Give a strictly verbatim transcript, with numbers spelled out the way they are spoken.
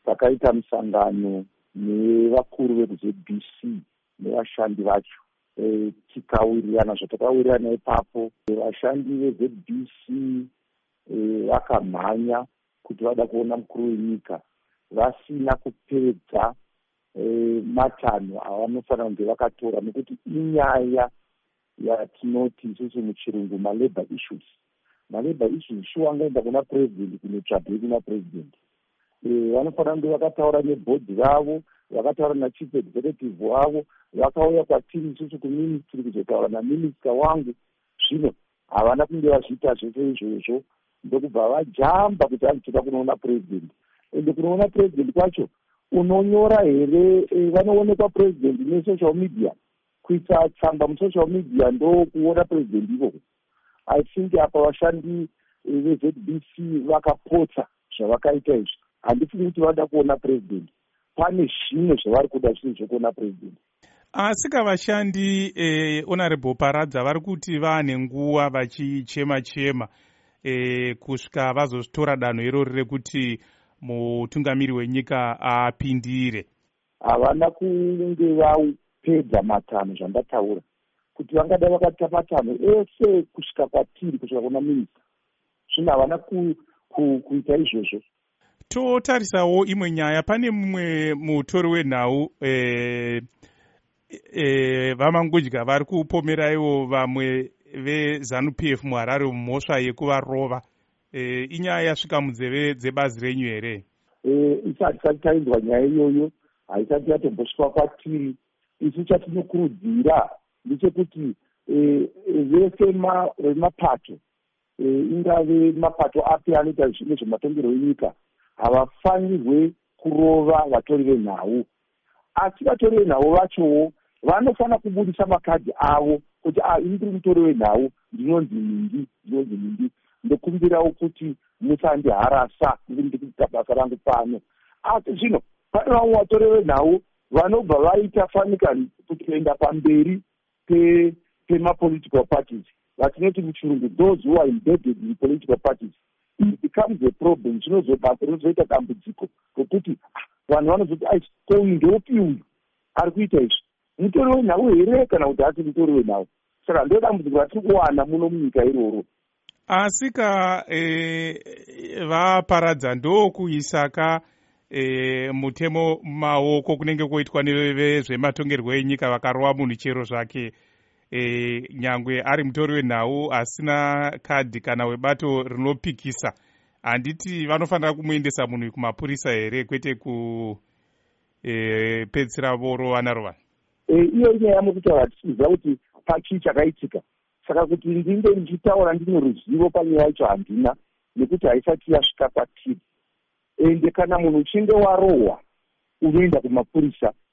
takaita musangano nevakuru veku-Z B C nevashandi vacho. E, tikawirirana zvatakawirirana ipapo, vashandi ve-Z B C vakamhanya e, kuti vada kuona mukuru wenyika vasina kupedza e, matanho avanofanira kunge vakatora, nekuti inyaya yatinoti isusu muchirungu malabor issues. Malabor issues shuwa angaenda kuna president kunotsvabve kuna president. E, vanofanira kunge vakataura nebhodhi ravo, vakataura nachief executive wavo, vakauya kwatiri isusu kuministry kuzotaura naminista wangu. Zvino havana kunge vazviita zvese izvozvo, ndokubva vajamba kuti vanotoda kunoona president. Ende kunoona president kwacho unonyora here, e, vanoonekwa president nesocial media, kuita tsamba musocial media ndo kuona president ikoko. I think apa vashandi ve-Z B C vakapotsa zvavakaita izvi. Handifungi kuti vada kuona president. Pane zvimwe zvavari kuda zvisi zvokuona president. Asi vashandi eh, Honorable Paradza vari kuti vane nguva vachichema chema eh, kusvika vazozvitora danho irori rekuti mutungamiri wenyika apindire. Havana kunge vapedza matanho zvandataura kuti vangada vakata matanho ese kusvika kwatiri kusvika kuna minista. Zvino havana ku, ku, kuita izvozvo. Totarisawo imwe nyaya. Pane mumwe mutori wenhau eh, eh, vamangudya vari kupomeraiwo vamwe veZanu P F muHarare mumhosva yekuvarova. E, inyaya yasvika munzeve dzebazi renyu here? E, isati sati tainzwa nyaya iyoyo, haisati yatombosvika kwatiri. Isu chatinokurudzira ndechekuti e, vese vemapato e, ingave mapato api anoita zvimwe zvematongerwo enyika havafanirwe kurova vatori venhau. Asi vatori venhau vachowo vanofanira kubudisa makadhi avo kuti ah, ini ndiri mutori wenhau, ndinonzi mingi, ndinonzi mingi. Ndokumbirawo kuti musandiharasa ndiri ndikuita basa rangu pano. Asi zvino pane vamwe vatori venhau vanobva vaita fanika kuti kuenda pamberi pemapolitical parties, vatinoti muchirungu those who are embedded in political parties. It becomes a problem. Zvinozoita dambudziko rokuti vanhu vanozoti ko uyu ndopi uyu ari kuita izvi, mutori wenhau here kana kuti hasi mutori wenhau? Saka ndo dambudziko ratiri kuwana muno munyika iroro. Asika e, vaparadza ndokuisaka e, mutemo maoko kunenge kuitwa nevezvematongerwo enyika vakarova munhu chero zvake e, nyangwe ari mutori wenhau asina kadhi kana webato rinopikisa. Handiti vanofanira kumuendesa munhu kumapurisa here, kwete kupedzisira e, vorovana rovana? E, iyo inyaya mukutaura tichiziva kuti pachii chakaitika. Saka kuti ndinge ndichitaura ndine ruzivo panyaya yacho handina, nekuti haisati yasvika kwatiri. Ende kana munhu uchinge warohwa unoenda kumapurisa,